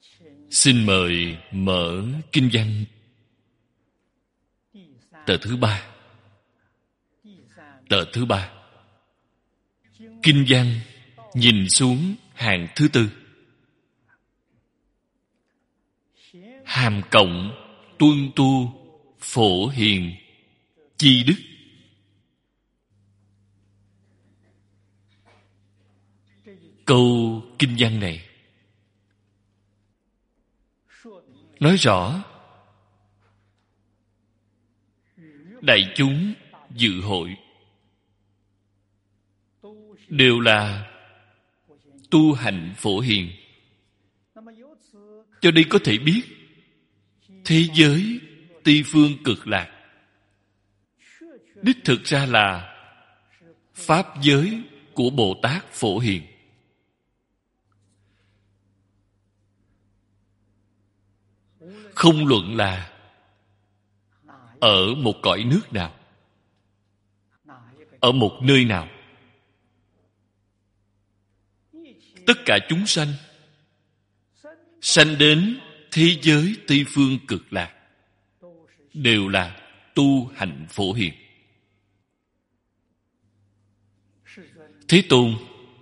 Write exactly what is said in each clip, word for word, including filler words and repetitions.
Xin mời mở kinh văn tờ thứ ba. Tờ thứ ba. Kinh văn nhìn xuống hàng thứ tư. Hàm cộng tuân tu phổ hiền chi đức. Câu kinh văn này nói rõ đại chúng dự hội đều là tu hành phổ hiền. Cho đây có thể biết thế giới Tây phương cực lạc đích thực ra là pháp giới của Bồ Tát Phổ Hiền. Không luận là ở một cõi nước nào, ở một nơi nào, tất cả chúng sanh sanh đến thế giới Tây phương cực lạc đều là tu hành phổ hiền. Thế Tôn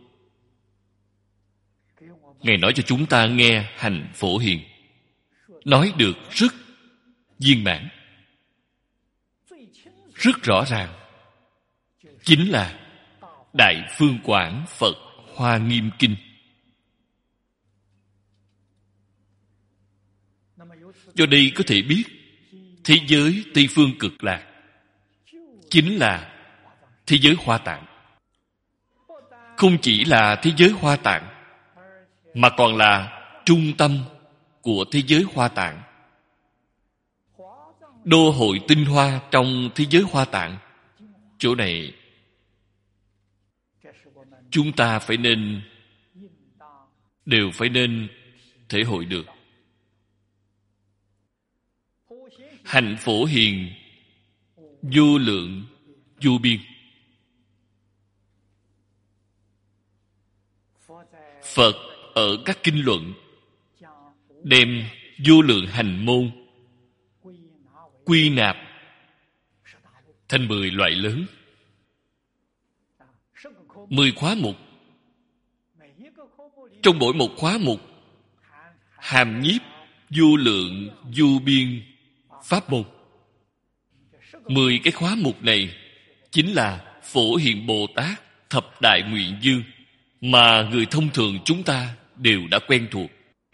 Ngài nói cho chúng ta nghe hành phổ hiền, nói được rất viên mãn, rất rõ ràng, chính là Đại Phương Quảng Phật Hoa Nghiêm Kinh. Do đây có thể biết thế giới Tây phương cực lạc chính là thế giới Hoa Tạng. Không chỉ là thế giới Hoa Tạng, mà còn là trung tâm của thế giới Hoa Tạng, đô hội tinh hoa trong thế giới Hoa Tạng. Chỗ này chúng ta phải nên đều phải nên thể hội được. Hành phổ hiền vô lượng vô biên. Phật ở các kinh luận đem vô lượng hành môn quy nạp thành mười loại lớn, mười khóa mục. Trong mỗi một khóa mục hàm nhiếp vô lượng vô biên pháp môn. Mười cái khóa mục này chính là Phổ Hiền Bồ Tát thập đại nguyện dương mà người thông thường chúng ta đều đã quen thuộc.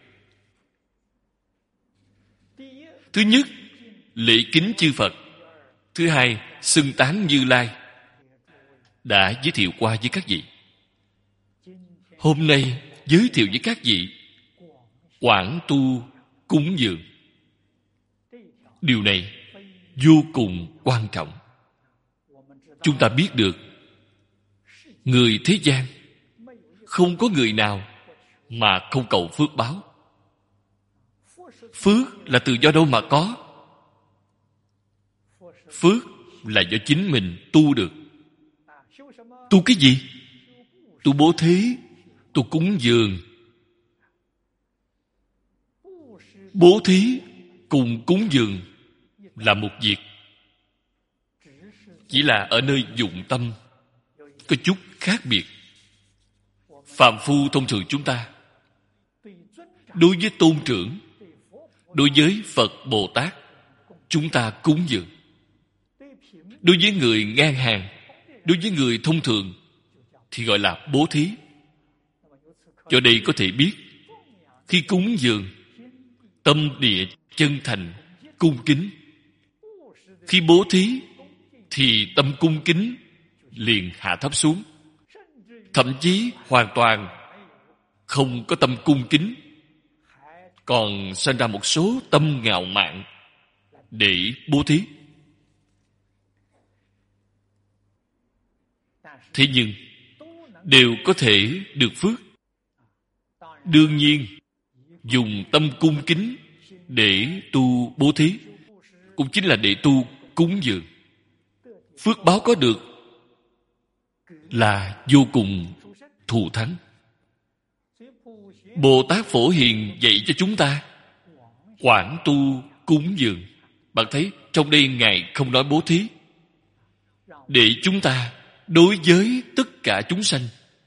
Thứ nhất, lễ kính chư Phật. Thứ hai, xưng tán Như Lai. Đã giới thiệu qua với các vị. Hôm nay giới thiệu với các vị quảng tu cúng dường. Điều này vô cùng quan trọng. Chúng ta biết được người thế gian không có người nào mà không cầu phước báo. Phước là từ do đâu mà có? Phước là do chính mình tu được. Tu cái gì? Tu bố thí, tu cúng dường. Bố thí cùng cúng dường là một việc, chỉ là ở nơi dụng tâm có chút khác biệt. Phàm phu thông thường chúng ta đối với tôn trưởng, đối với Phật Bồ Tát, chúng ta cúng dường. Đối với người ngang hàng, đối với người thông thường thì gọi là bố thí. Cho đây có thể biết, khi cúng dường, tâm địa chân thành, cung kính. Khi bố thí, thì tâm cung kính liền hạ thấp xuống. Thậm chí hoàn toàn không có tâm cung kính, còn sinh ra một số tâm ngạo mạn để bố thí. Thế nhưng đều có thể được phước. Đương nhiên dùng tâm cung kính để tu bố thí cũng chính là để tu cúng dường. Phước báo có được là vô cùng thù thắng. Bồ Tát Phổ Hiền dạy cho chúng ta quảng tu cúng dường. Bạn thấy trong đây Ngài không nói bố thí, để chúng ta đối với tất cả chúng sanh,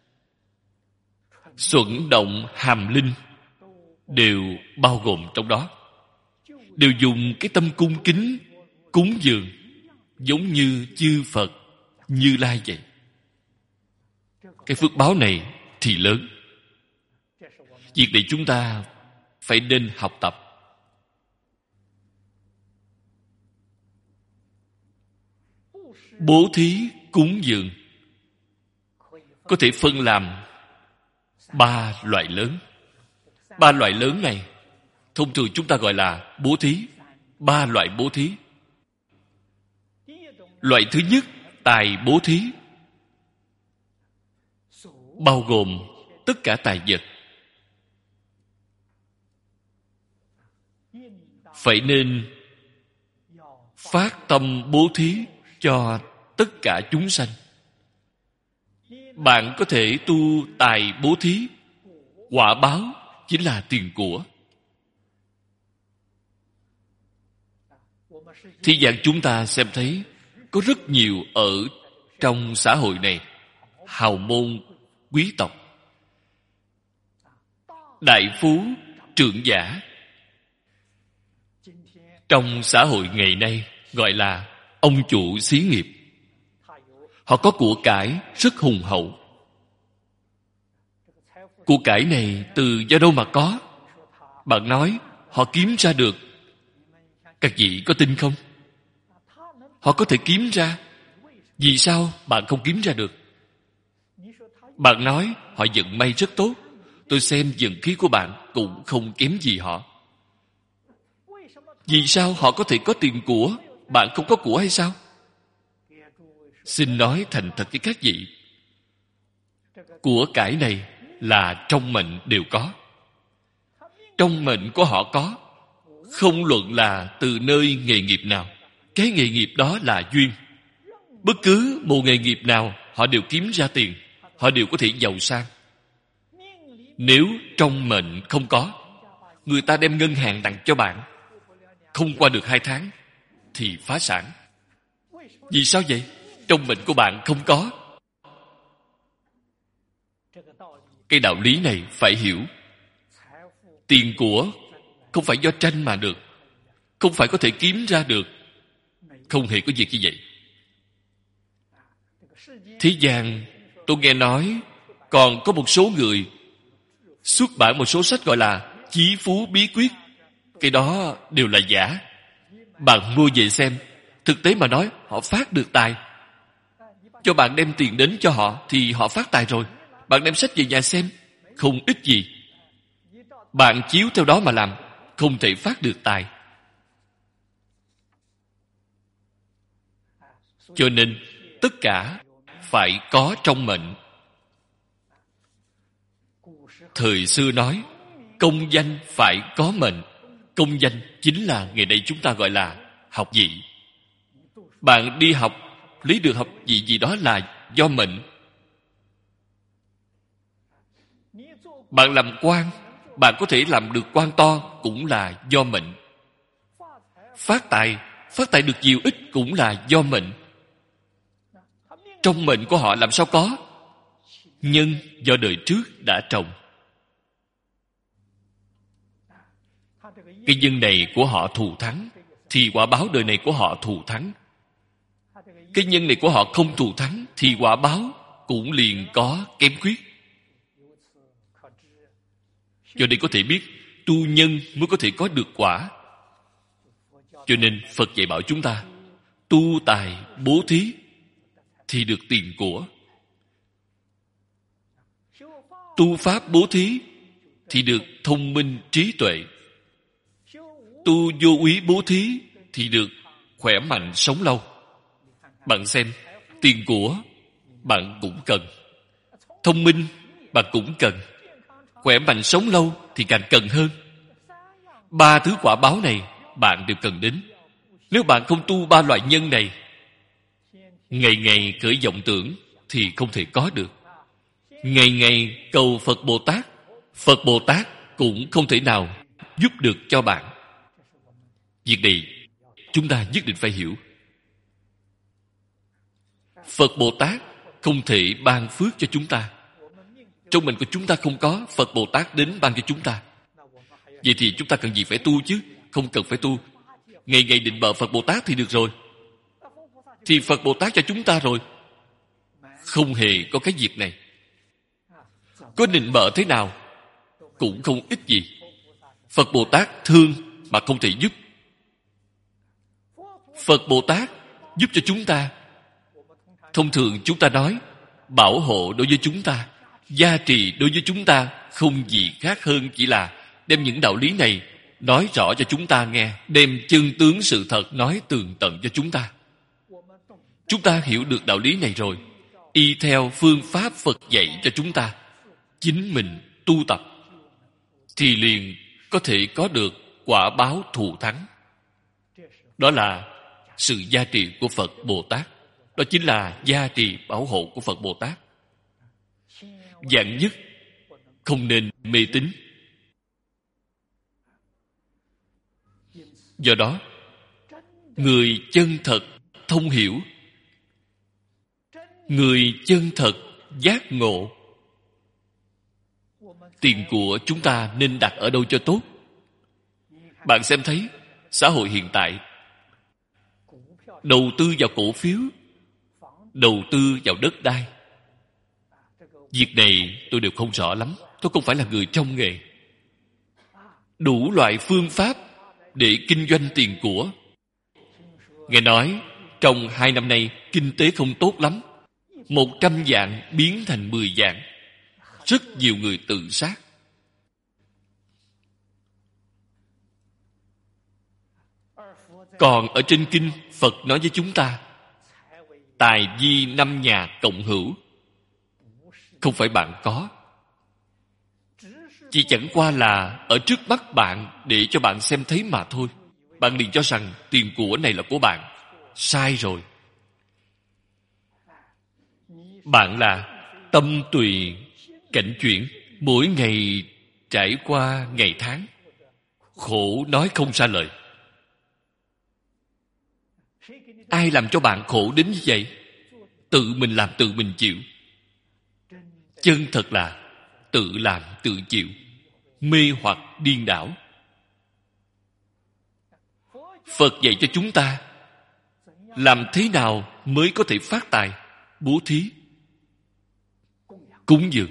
xuẩn động hàm linh, đều bao gồm trong đó, đều dùng cái tâm cung kính cúng dường, giống như chư Phật Như Lai vậy. Cái phước báo này thì lớn. Việc này chúng ta phải nên học tập. Bố thí cúng dường có thể phân làm ba loại lớn. Ba loại lớn này thông thường chúng ta gọi là bố thí. Ba loại bố thí. Loại thứ nhất, tài bố thí, bao gồm tất cả tài vật. Phải nên phát tâm bố thí cho tất cả chúng sanh. Bạn có thể tu tài bố thí, quả báo chính là tiền của. Thế gian chúng ta xem thấy có rất nhiều ở trong xã hội này hào môn quý tộc, đại phú trưởng giả. Trong xã hội ngày nay gọi là ông chủ xí nghiệp. Họ có của cải rất hùng hậu. Của cải này từ do đâu mà có? Bạn nói họ kiếm ra được. Các vị có tin không? Họ có thể kiếm ra. Vì sao bạn không kiếm ra được? Bạn nói họ vận may rất tốt. Tôi xem vận khí của bạn cũng không kém gì họ. Vì sao họ có thể có tiền của, bạn không có của hay sao? Xin nói thành thật với các vị, của cải này là trong mệnh đều có. Trong mệnh của họ có. Không luận là từ nơi nghề nghiệp nào, cái nghề nghiệp đó là duyên. Bất cứ một nghề nghiệp nào họ đều kiếm ra tiền, họ đều có thể giàu sang. Nếu trong mệnh không có, người ta đem ngân hàng tặng cho bạn, không qua được hai tháng thì phá sản. Vì sao vậy? Trong mệnh của bạn không có. Cái đạo lý này phải hiểu. Tiền của không phải do tranh mà được, không phải có thể kiếm ra được. Không hề có việc như vậy. Thế gian tôi nghe nói còn có một số người xuất bản một số sách gọi là Chí Phú Bí Quyết. Cái đó đều là giả. Bạn mua về xem, thực tế mà nói họ phát được tài. Cho bạn đem tiền đến cho họ thì họ phát tài rồi. Bạn đem sách về nhà xem, không ích gì. Bạn chiếu theo đó mà làm, không thể phát được tài. Cho nên tất cả phải có trong mệnh. Thời xưa nói công danh phải có mệnh. Công danh chính là ngày nay chúng ta gọi là học vị. Bạn đi học lấy được học vị gì đó là do mệnh. Bạn làm quan, bạn có thể làm được quan to cũng là do mệnh. Phát tài, phát tài được nhiều ít cũng là do mệnh. Trong mệnh của họ làm sao có? Nhân do đời trước đã trồng. Cái nhân này của họ thù thắng thì quả báo đời này của họ thù thắng. Cái nhân này của họ không thù thắng thì quả báo cũng liền có kém khuyết. Cho nên có thể biết tu nhân mới có thể có được quả. Cho nên Phật dạy bảo chúng ta tu tài bố thí thì được tiền của. Tu pháp bố thí thì được thông minh trí tuệ. Tu vô úy bố thí thì được khỏe mạnh sống lâu. Bạn xem, tiền của bạn cũng cần, thông minh bạn cũng cần, khỏe mạnh sống lâu thì càng cần hơn. Ba thứ quả báo này bạn đều cần đến. Nếu bạn không tu ba loại nhân này, ngày ngày khởi vọng tưởng thì không thể có được. Ngày ngày cầu Phật Bồ Tát Phật Bồ Tát cũng không thể nào giúp được cho bạn. Việc này chúng ta nhất định phải hiểu. Phật Bồ Tát không thể ban phước cho chúng ta. Trong mình của chúng ta không có, Phật Bồ Tát đến ban cho chúng ta. Vậy thì chúng ta cần gì phải tu chứ? Không cần phải tu. Ngày ngày định bợ Phật Bồ Tát thì được rồi. Thì Phật Bồ Tát cho chúng ta rồi. Không hề có cái việc này. Có định bợ thế nào cũng không ích gì. Phật Bồ Tát thương mà không thể giúp. Phật Bồ Tát giúp cho chúng ta. Thông thường chúng ta nói bảo hộ đối với chúng ta, gia trì đối với chúng ta, không gì khác hơn chỉ là đem những đạo lý này nói rõ cho chúng ta nghe, đem chân tướng sự thật nói tường tận cho chúng ta. Chúng ta hiểu được đạo lý này rồi, y theo phương pháp Phật dạy cho chúng ta, chính mình tu tập, thì liền có thể có được quả báo thù thắng. Đó là sự gia trì của Phật Bồ Tát. Đó chính là gia trì bảo hộ của Phật Bồ Tát. Vạn nhất không nên mê tín. Do đó, người chân thật thông hiểu, người chân thật giác ngộ, tiền của chúng ta nên đặt ở đâu cho tốt? Bạn xem thấy xã hội hiện tại đầu tư vào cổ phiếu, đầu tư vào đất đai, việc này tôi đều không rõ lắm. Tôi không phải là người trong nghề. Đủ loại phương pháp để kinh doanh tiền của. Nghe nói trong hai năm nay kinh tế không tốt lắm, một trăm vạn biến thành mười vạn. Rất nhiều người tự sát. Còn ở trên kinh, Phật nói với chúng ta, tài di năm nhà cộng hữu. Không phải bạn có, chỉ chẳng qua là ở trước mắt bạn để cho bạn xem thấy mà thôi. Bạn liền cho rằng tiền của này là của bạn. Sai rồi. Bạn là tâm tùy cảnh chuyển, mỗi ngày trải qua ngày tháng, khổ nói không ra lời. Ai làm cho bạn khổ đến như vậy? Tự mình làm tự mình chịu. Chân thật là tự làm tự chịu, mê hoặc điên đảo. Phật dạy cho chúng ta làm thế nào mới có thể phát tài. Bố thí, cúng dường,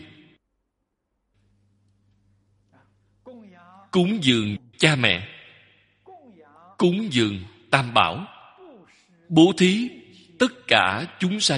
cúng dường cha mẹ, cúng dường tam bảo, bố thí tất cả chúng sanh.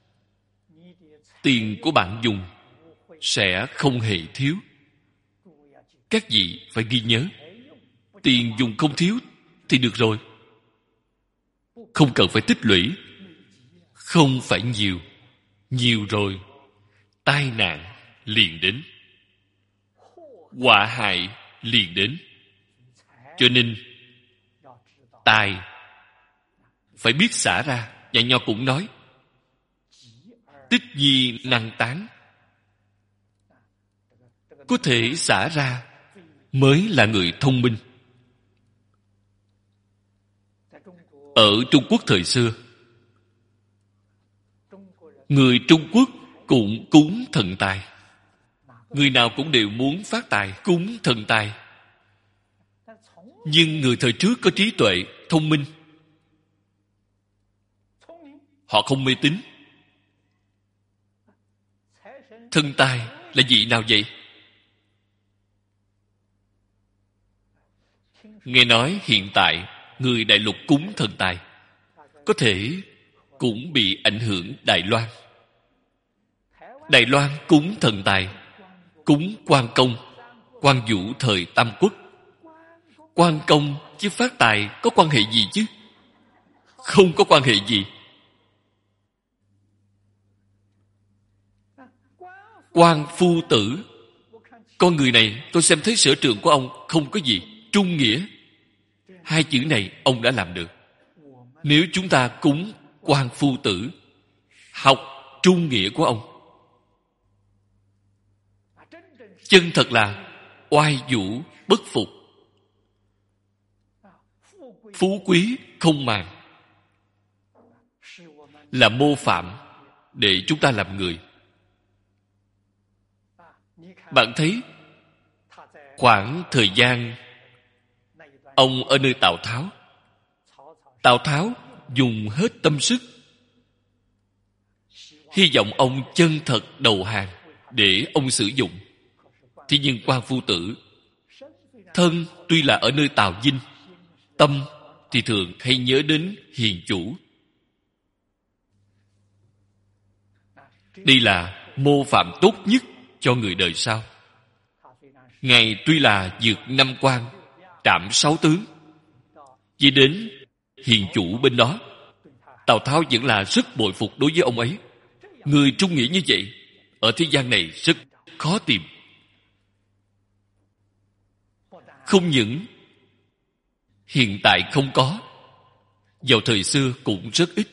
Tiền của bạn dùng sẽ không hề thiếu. Các vị phải ghi nhớ, tiền dùng không thiếu thì được rồi. Không cần phải tích lũy. Không phải nhiều. Nhiều rồi tai nạn liền đến, họa hại liền đến. Cho nên tài phải biết xả ra. Nhà Nho cũng nói tích nhi năng tán. Có thể xả ra mới là người thông minh. Ở Trung Quốc thời xưa, người Trung Quốc cũng cúng thần tài. Người nào cũng đều muốn phát tài, cúng thần tài. Nhưng người thời trước có trí tuệ, thông minh, họ không mê tín. Thần tài là vị nào vậy? Nghe nói hiện tại người Đại Lục cúng thần tài, có thể cũng bị ảnh hưởng Đài Loan. Đài Loan cúng thần tài, cúng Quan Công, Quan Vũ thời Tam Quốc. Quan Công chứ phát tài có quan hệ gì chứ? Không có quan hệ gì. Quan Phu Tử, con người này tôi xem thấy sở trường của ông không có gì. Trung nghĩa, hai chữ này ông đã làm được. Nếu chúng ta cúng Quan Phu Tử, học trung nghĩa của ông, chân thật là oai vũ bất phục, phú quý không màng, là mô phạm để chúng ta làm người. Bạn thấy khoảng thời gian ông ở nơi Tào Tháo, Tào Tháo dùng hết tâm sức, hy vọng ông chân thật đầu hàng để ông sử dụng. Thế nhưng Quan Phu Tử thân tuy là ở nơi Tào Dinh, tâm thì thường hay nhớ đến hiền chủ. Đây là mô phạm tốt nhất cho người đời sau. Ngài tuy là vượt năm quan, trảm sáu tướng, chỉ đến hiền chủ bên đó, Tào Tháo vẫn là rất bội phục đối với ông ấy. Người trung nghĩa như vậy ở thế gian này rất khó tìm. Không những hiện tại không có, vào thời xưa cũng rất ít.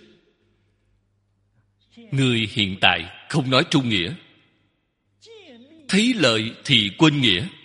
Người hiện tại không nói trung nghĩa, thấy lợi thì quên nghĩa.